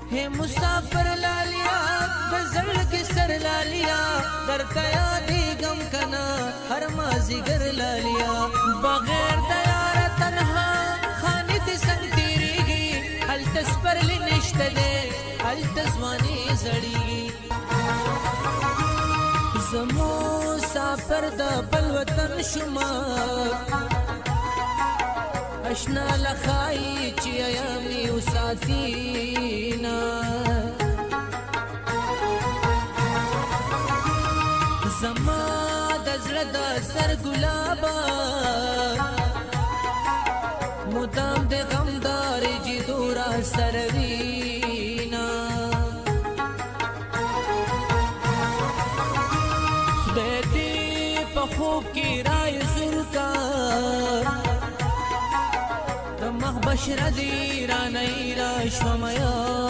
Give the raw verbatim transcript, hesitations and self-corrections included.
ہے مسافر لالیا دزل کی سر لالیا درتا یادی گم کنا ہر مازی گر لالیا بغیر دیار تنہا خانی تی سنگ تیری گی حل تسپر لی نشت دے حل تزوانی زڑی گی زمو سافر دا بل وطن شما اشنا لخائی چی ایامی و ساتینا زما دزر دا سر گلابا مدام دے غمدار جی دورا سروینا بیٹی پخوب کی رائے زرکا مخ بشر دی را نئی را شومیا